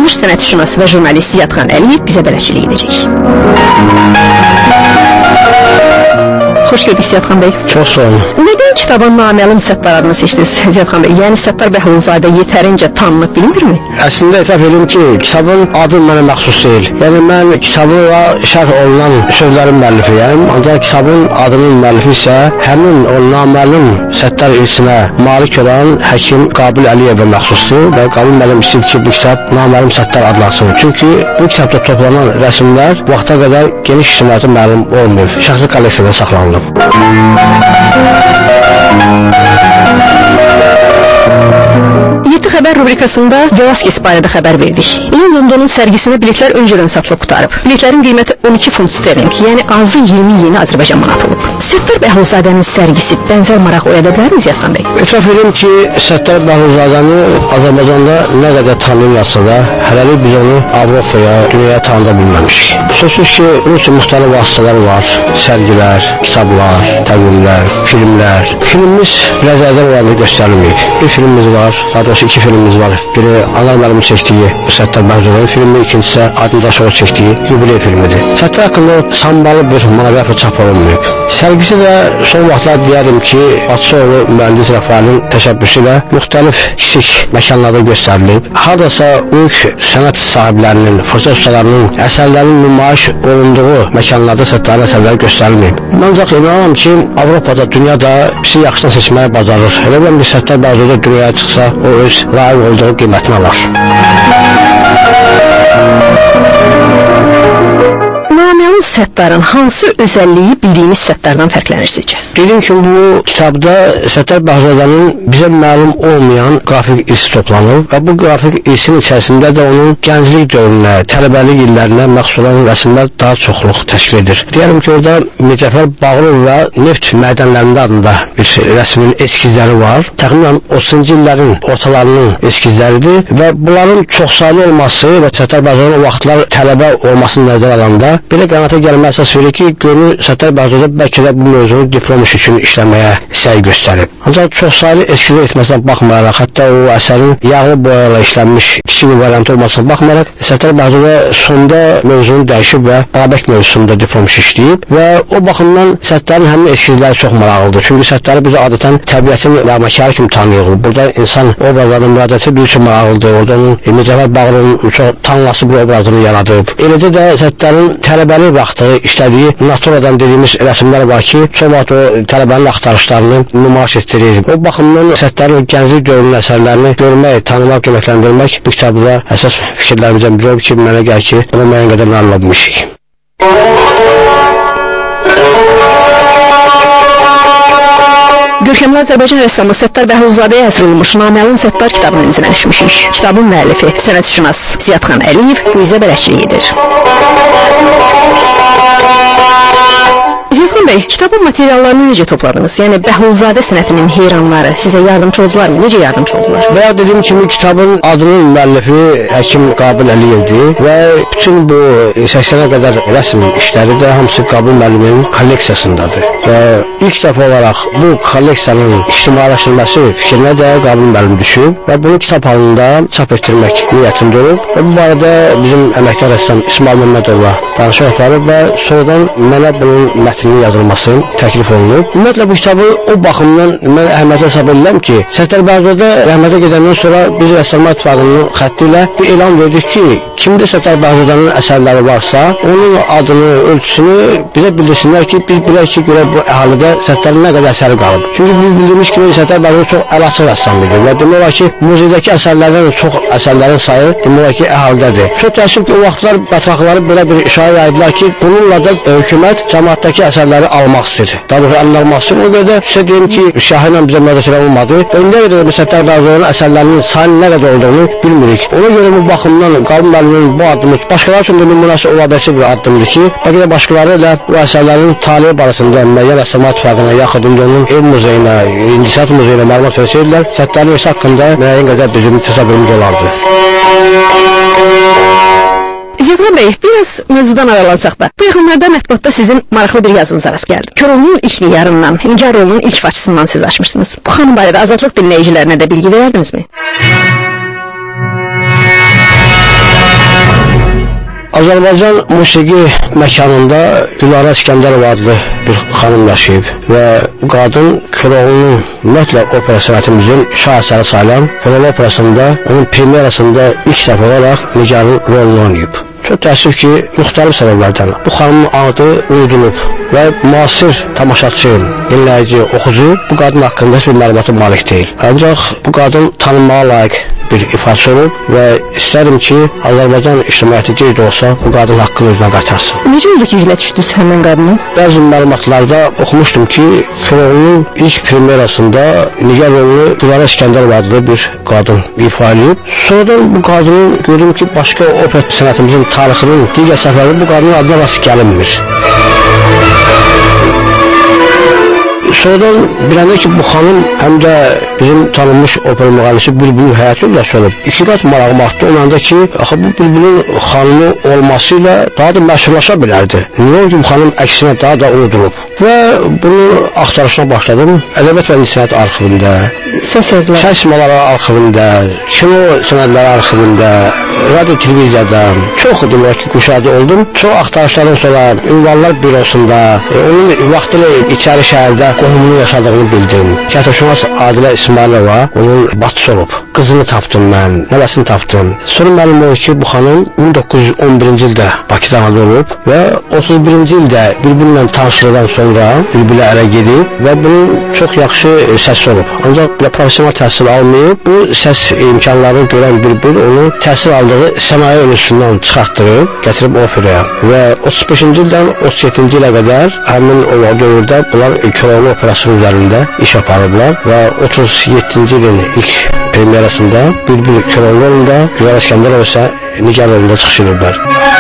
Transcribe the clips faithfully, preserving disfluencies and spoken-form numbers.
tanınmış sənətşünas və jurnalist Ziyadxan Əliyev bizə bələdçilik edəcək. Xoş gördük Ziyadxan bəy. Çox sağ olun. Nədən kitabın naməlum Səttar adını seçdiniz Ziyadxan bəy? Yəni Səttar Bəhlulzadə yetərincə tanınıb bilinmirmi? Əslində etiraf edirəm ki, kitabın adı mənə məxsus deyil. Yəni mən kitabına şərh olunan sözlərin müəllifiyəm. Ancaq kitabın adının müəllifi isə həmin o naməlum Səttar irsinə malik olan həkim Qabil Əliyevə məxsusdur və Qabil müəllim istəyir ki, bu kitab naməlum Səttar adlansın. Çünki bu kitabda toplanan rəsmlər vaxta qədər geniş ictimaiyyətə məlum olmayıb. Şəxsi kolleksiyada saxlanılıb. Yedi xəbər rubrikasında Velasquez barədə xəbər verdik. Londonun sərgisinə biletlər öncədən satılıb qutarıb. Biletlərin qiyməti on iki funt sterling, yəni azı iyirmi yeni Azərbaycan manatı olub. Səttar Bəhlulzadənin sərgisi bənzər maraq oyada bilərmi Ziyadxan bəy? Etiraf edirəm ki, Səttar Bəhlulzadəni Azərbaycanda nə qədər tanınırsa da, hələlik biz onu Avropaya, dünyaya tanıda bilməmişik. Sözsüz ki, bunun üçün müxtəlif vasitələr var. Sərgilər, kitablar, təqvimlər, filmlər. Filmimiz biraz əvvəl olanı göstərilməyib. Bir filmimiz var, daha doğrusu iki filmimiz var. Biri Anar müəllimin çəkdiyi Səttar Bəhlulzadə filmi, ikincisi Adil Daşoğlu çəkdiyi yubiley filmidir. Səttar haqqında sambalı bir monoqrafiya çap olunmayıb. Sərgisi də son vaxtlar deyərim ki, Batısoğlu mühəndis Rəfailin təşəbbüsü ilə müxtəlif kiçik məkanlarda göstərilib. Hardasa böyük sənət sahiblərinin, fürsət ustalarının əsərlərinin nümayiş olunduğu məkanlarda Səttarın əsərləri göstərilməyib. Ancaq inanıram ki, Avropada, dünyada bizi yaxşıdan seçməyi bacarır. Elə bir Səttar Bəhlulzadə dünyaya çıxsa, o öz layiq olduğu qiymətini alar. Naməlum Səttarın hansı özəlliyi bildiyiniz Səttardan fərqlənir sizcə? Dedim ki, bu kitabda Səttar Bəhlulzadənin bizə məlum olmayan qrafik irsi toplanıb və bu qrafik irsin içərisində də onun gənclik dövrünə, tələbəlik illərinə məxsus olan rəsmlər daha çoxluq təşkil edir. Deyəlim ki, orada Mircəfər Bağırov və neft mədənlərində adında bir rəsmin eskizləri var. Təxminən otuzuncu illərin ortalarının eskizləridir və bunların çoxsaylı olması və Səttar Bəhlulzadənin o vaxtlar tələbə olmasını nəzərə alanda belə qənaətə gəlmə əsas verir ki, görünür Səttar Bəhlulzadə bəlkə də bu mövzunu diplom iş üçün işləməyə səy göstərib. Ancaq çoxsaylı eskizə etməsinə baxmayaraq, hətta o əsərin yağlı boyayla işlənmiş kiçik bir variantı olmasına baxmayaraq, Səttar Bəhlulzadə sonda mövzunu dəyişib və Babək mövzusunda diplom iş işləyib və o baxımdan Səttarın həmin eskizləri çox maraqlıdır. Çünki Səttarı biz adətən təbiətin nəğməkarı kimi tanıyırıq. Burada insan obrazlarının müradəti bir üçün maraqlıdır. Orada onun Mircəfər Bağırovun çox tanınası bir obrazını yaradıb. Eləcə də Səttarın tələbəlik vaxtı işlədiyi naturadan dediyimiz rəsmlər var ki, çox vaxt o tələbənin axtarışlarını nümayiş etdirir. O baxımdan Səttarın gənclik dövrünün əsərlərini görmək, tanımaq, qiymətləndirmək bu kitabda əsas fikirlərimizdən biri olub ki, mənə gəlir ki, ona müəyyən qədər nail olmuşuq. Görkəmli Azərbaycan rəssamı Səttar Bəhlulzadəyə həsr olunmuş Naməlum Səttar kitabının izinə düşmüşük. Kitabın müəllifi, sənətşünas Ziyadxan Əliyev bu izə bələdçilik edir. Ziyadxan bəy, kitabın materiallarını necə topladınız? Yəni Bəhlulzadə sənətinin heyranları sizə yardımcı oldular mı? Necə yardımcı oldular? Bayaq dediyim kimi kitabın adının müəllifi həkim Qabil Əliyevdir və bütün bu səksənə qədər rəsm işləri də hamısı Qabil müəllimin kolleksiyasındadır. Və ilk dəfə olaraq bu kolleksiyanın ictimailəşdirilməsi fikrinə də Qabil müəllim düşüb və bunu kitab halında çap etdirmək niyyətində olub və bu barədə bizim əməkdar rəssam İsmail Məmmədovla danışıq aparıb və sonradan mənə bunun mətninin yazılmasının təklif olunub. Ümumiyyətlə bu kitabı o baxımdan mən əhəmiyyətə hesab edirəm ki, Səttar Bəhlulzadə rəhmətə gedəndən sonra biz Rəssamlar İttifaqının xətti ilə bir elan verdik ki, kimdə Səttar Bəhlulzadənin əsərləri varsa, onun adını, ölçüsünü bizə bildirsinlər ki, biz bilək ki, görə bu əhalidə Səttarın nə qədər əsəri qalıb. Çünki biz bildirmiş kimi Səttar Bəhlulzadə çox əlaçıq rəssam idi və demək olar ki, muzeydəki əsərlərdən çox əsərlərin sayı demək olar ki, əhalidədir. Çox təəssüf ki, o vaxtlar bətraqları belə bir işarə yaydılar ki, bununla da hökumət cəmaatdakı əsərləri almaq istəyir. Daha doğrusu əlini almaq istəyir. Ona görə də sizə deyim ki, şahı ilə bizə müraciətlər olmadı. Öndə görə də Səttar Bəhlulzadənin əsərlərinin sayının nə qədər olduğunu bilmirik. Ona görə bu baxımdan Qabil müəllimin bu addımı başqaları üçün də nümunəsi ola biləcək bir addımdır ki, bəlkə də başqaları ilə bu əsərlərin taliyi barəsində müəyyən Rəssamlar İttifaqına yaxınında onun ev muzeyinə, İncəsənət muzeyinə məlumat versəydilər, Səttarın irsi haqqında müəyyən qədər bizim təsəvvürümüz olardı. Ziyadxan bəy, biraz mövzudan aralansaq da, bu yaxınlarda mətbuatda sizin maraqlı bir yazınıza rast gəldi. Koroğlunun ilk nigarından, Nigar rolunun ilk façısından siz açmışdınız. Bu xanım barədə Azadlıq dinləyicilərinə də bilgi verərdinizmi? Azərbaycan musiqi məkanında Gülarə İskəndərova adlı bir xanım yaşayıb və qadın Köroğlu'nun ümumiyyətlə opera sənətimizin şaheseri sayılan Köroğlu operasında onun premyerasında ilk dəfə olaraq Nigarın rolunu oynayıb. Çox təəssüf ki, müxtəlif səbəblərdən bu xanımın adı unudulub və müasir tamaşaçı, dinləyici, oxucu bu qadın haqqında heç bir məlumata malik deyil. Ancaq bu qadın tanınmağa layiq bir ifaçı olub və istərim ki, Azərbaycan ictimaiyyəti qeyd olsa bu qadın haqqını özünə qaytarsın. Necə oldu ki, izlə düşdünüz həmin qadını? Bəzi məlumatlarda oxumuşdum ki, Köroğlu'nun ilk premyerasında Nigar rolunu Gülarə İskəndərova adlı bir qadın ifa edib. Sonradan bu qadının gördüm ki, başqa opera sənətimizin tarixinin digər səfərində bu qadının adına rast gəlinmir. Sonradan biləndə ki, bu xanım həm də bizim tanınmış opera müğənnisi Bülbülün həyatı yoldaşı olub. İki qat marağım artdı. Ondan da ki, axı bu Bülbülün xanımı olması ilə daha da məşhurlaşa bilərdi. Niyə oldu bu xanım əksinə daha da unudulub? Və bunu axtarışına başladım. Ədəbiyyat və İncəsənət arxivində, səsmaları arxivində, kino sənədləri arxivində, radio televiziyada çox demək ki, quşadı oldum. Çox axtarışlardan sonra Ünvanlar Bürosunda, onun vaxtıyla içəri şəhərdə qohumunu yaşadığını bildim. Teatroşünas Adilə İsmailova onun bacısı olub. Qızını tapdım mən, nəvəsini tapdım. Sonra məlum oldu ki, bu xanım min doqquz yüz on birinci ildə Bakıda anadan olub və otuz birinci ildə Bülbüllə tanışlıqdan sonra Bülbülə ərə gedib və bunun çox yaxşı səsi olub. Ancaq belə professional təhsil almayıb. Bu səs imkanlarını görən Bülbül onu təhsil aldığı sənaye ölüsündən çıxartdırıb, gətirib operaya və otuz beşinci ildən otuz yeddinci ilə qədər həmin o dövrdə bunlar Köroğlu operasının üzərində iş aparıblar və otuz yeddinci ilin ilk premyerasında Bülbül Köroğlu rolunda, Gülarə İskəndərova isə Nigar rolunda çıxış ediblər.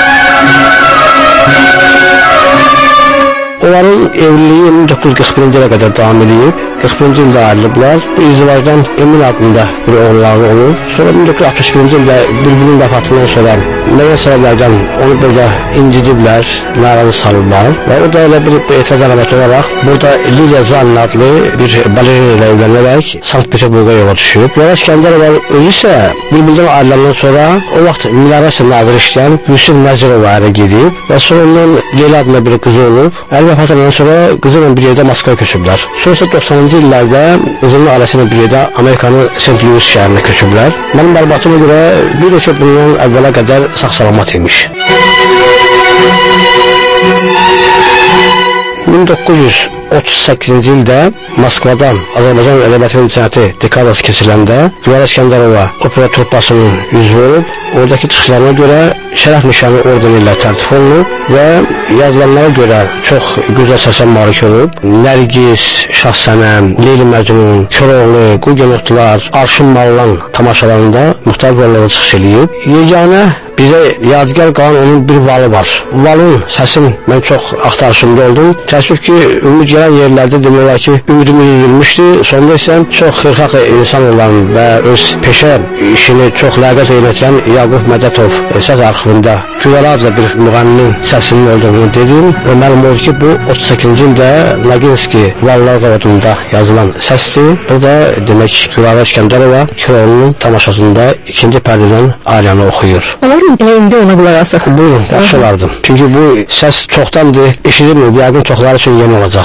Onların evliliyi min doqquz yüz qırx birinci ilə qədər davam edib, qırx birinci ildə ayrılıblar. Bu izdivacdan Emin adında bir oğulları olub. Sonra min doqquz yüz altmış birinci ildə Bülbülün vəfatından sonra müəyyən səbəblərdən onu burada incidiblər, narazı salıblar və o da elə bir etiraz əlaməti olaraq burada Liliya Zanin adlı bir balerina ilə evlənərək Sankt-Peterburqa yola düşüb. Gülarə İskəndərova özü isə Bülbüldən ayrılandan sonra o vaxt Milli Rəsm naziri işləyən Yusuf Nəzirova ərə gedib və sonra ondan Leyla adında bir qızı olub. Əri vəfat edən sonra qızı ilə bir yerdə Moskvaya köçüblər. Sonra doxsanıncı illərdə qızının ailəsi ilə bir yerdə Amerikanın Saint Louis şəhərinə köçüblər. Mənim məlumatıma görə bir neçə bundan əvvələ qədər sağ-salamat imiş. min doqquz yüz otuz səkkizinci ildə Moskvadan Azərbaycan Ədəbiyyat və İncəsənəti dekadası keçiriləndə Gülarə İskəndərova opera truppasının üzvü olub. Oradakı çıxışlarına görə şərəf nişanı ordeni ilə təltif olunub və yazılanlara görə çox gözəl səsə malik olub. Nərgiz, Şahsənəm, Leyli Məcnun, Köroğlu, Qugenotlar, Arşın Mallan tamaşalarında müxtəlif rollarda çıxış edib. Yeganə bizə yadigar qalan onun bir valı var. Valın səsin mən çox axtarışımda oldum. Təəssüf ki, ümid gələn yerlərdə demək olar ki, ümidim edilmişdi. Sonunda isə çox xırxaq insan olan və öz peşə işini çox ləyaqətlə yönətən Yaqub Mədətov səs arxivində Gülarə adlı bir müğənninin səsinin olduğunu dedim. Və məlum oldu ki, bu otuz səkkizinci ildə Laginski Vallar zavodunda yazılan səsdir. Bu da demək Gülarə İskəndərova Köroğlu'nun tamaşasında ikinci pərdədən Aryanı oxuyur. Olarım elə indi ona qulaq asaq. Buyurun, yaxşı olardım. Çünki bu səs çoxdandır eşidilmir. Yəqin çoxları üçün yeni olacaq.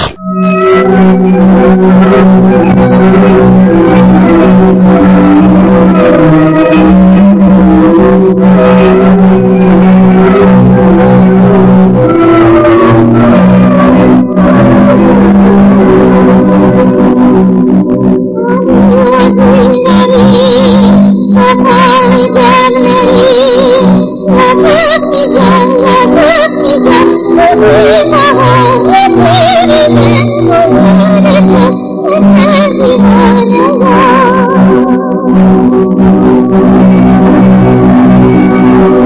Thank you.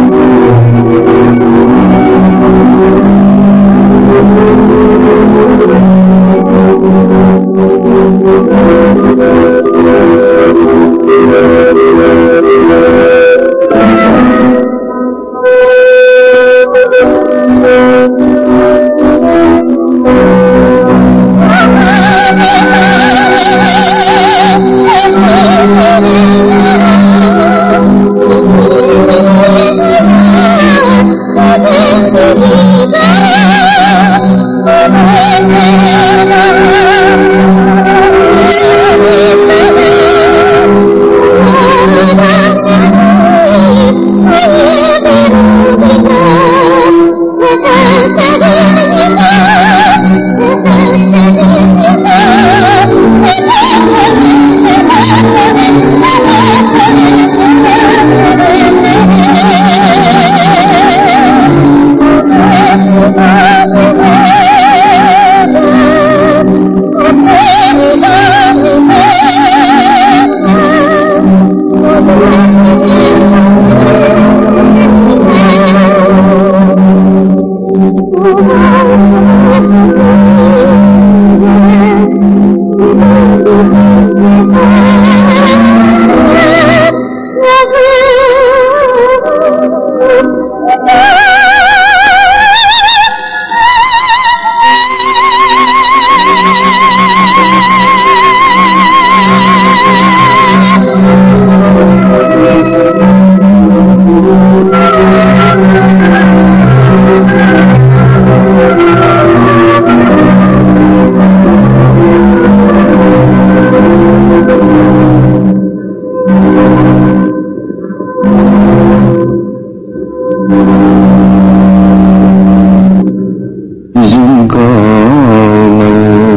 Bizim qalay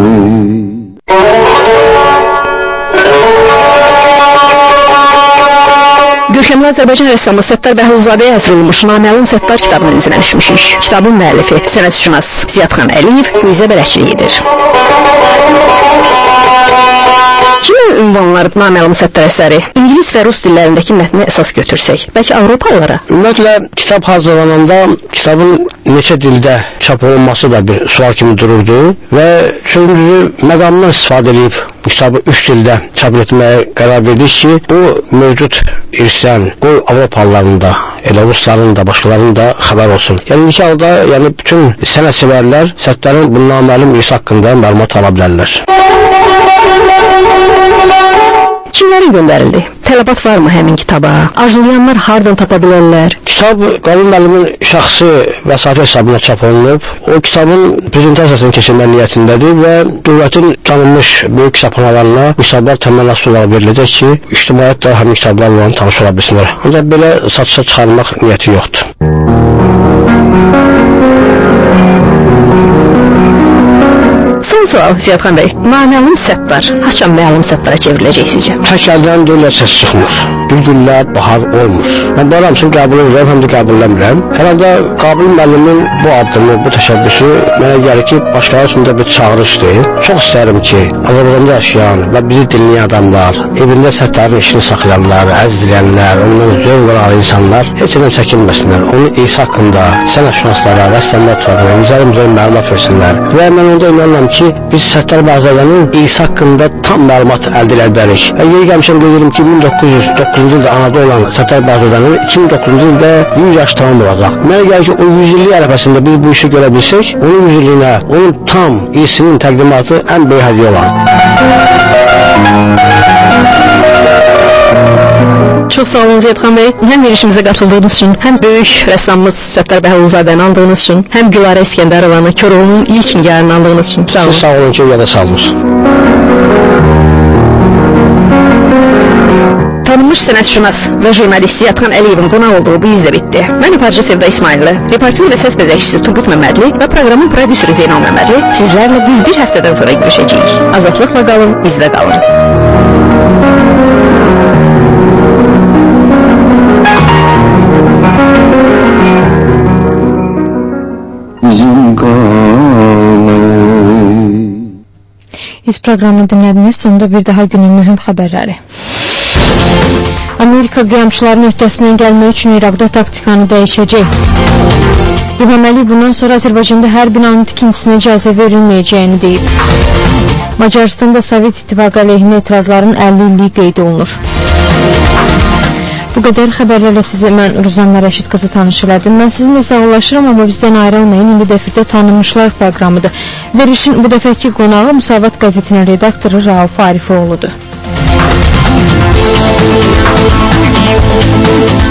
Görkəmli Azərbaycan rəssamı Səttar Bəhluzadəyə yazılmış Naməlum Səttar kitabının izinə düşmüşük. Kitabın müəllifi sənətşünas Ziyadxan Əliyev Luizə bələdçilik edir. Kimi ünvanlar Naməlum Səttar əsəri? İngilis və rus dillərindəki mətni əsas götürsək, bəlkə Avropalılara? Ümumiyyətlə, kitab hazırlananda kitabın neçə dildə çap olunması da bir sual kimi dururdu və sözümüzü məqamdan istifadə edib bu kitabı üç dildə çap etməyə qərar verdik ki, bu mövcud irsən, qoy Avropalıların da, elə rusların da, başqalarının da xəbər olsun. Yəni, ilk halda yəni, bütün sənətsevərlər Səttarın bu naməlum irsi haqqında məlumat ala bilərlər. Kimlərə göndərildi? Tələbat varmı həmin kitaba? Arzulayanlar hardan tapa bilərlər? Kitab Qalın müəllimin şəxsi vəsait hesabına çap olunub. O kitabın prezentasiyasını keçirmək niyyətindədir və dövlətin tanınmış böyük kitabxanalarına bu kitablar təmənnası olaraq veriləcək ki, ictimaiyyət də həmin kitablarla tanış ola bilsinlər. Ancaq belə satışa çıxarmaq niyyəti yoxdur. Son sual Ziyadxan bəy, Naməlum Səttar haçan məlum Səttara çevriləcək sizcə? Tək əldən deyirlər səs çıxmır. Bülbüllər bahar olmur. Mən bu hamısını qəbul edirəm, həm də qəbulləmirəm. Hər halda Qabil müəllimin bu addımı, bu təşəbbüsü mənə gəlir ki, başqaları üçün də bir çağırışdır. Çox istərim ki, Azərbaycanda yaşayan və bizi dinləyən adamlar, evində Səttarın işini saxlayanlar, əzizləyənlər, ondan zövq alan insanlar heç nədən çəkinməsinlər. Onun irsi haqqında sənətşünaslara, rəssamlar tutaqlarına nizəli-müzəli məlumat versinlər. Və mən onda inanıram ki, biz Səttar Bəhluzadənin irsi haqqında tam məlumat əldə edə bilərik. Yeri gəlmişəm qeyd ki, min doqquz yüz doqquzuncu ildə anadan olan Səttar Bəhluzadənin iki min doqquzuncu ildə yüz yaş tamam olacaq. Mənə gəlir ki, o yüz illik ərəfəsində biz bu işi görə bilsək, onun yüz illiyinə, onun tam irsinin təqdimatı ən böyük hədiyyə olar. Çox sağ olun Ziyadxan bəy. Həm verişimizə qatıldığınız üçün, həm böyük rəssamımız Səttar Bəhluzadəni aldığınız üçün, həm Gülarə İskəndərovanı, Koroğlu'nun ilk nigarını aldığınız üçün. Sağ olun. Siz sağ olun ki, ya da sağ olun. Tanınmış sənətşünas və jurnalist Ziyadxan Əliyevin qonaq olduğu bu izlə bitdi. Mən iparcı Sevda İsmailli, reporter və səs bəzəkçisi Turgut Məmmədli və proqramın prodüseri Zeynal Məmmədli sizlərlə biz bir həftədən sonra görüşəcəyik. Azadlıqla qalın, bizlə qalın. Bizim qalay Biz proqramını dinlədiniz. Sonunda bir daha günün mühüm xəbərləri. Amerika qiyamçıların öhdəsindən gəlmək üçün İraqda taktikanı dəyişəcək. İlham Əliyev bundan sonra Azərbaycanda hər binanın tikintisinə icazə verilməyəcəyini deyib. Macaristanda Sovet İttifaqı əleyhinə etirazların əlli illiyi qeyd olunur. Bu qədər xəbərlərlə sizə mən Ruzanna Rəşid qızı tanış elədim. Mən sizinlə sağollaşıram, amma bizdən ayrılmayın. İndi dəfirdə Tanınmışlar proqramıdır. Verişin bu dəfəki qonağı Müsavat qəzetinin redaktoru Rauf Arifoğludur.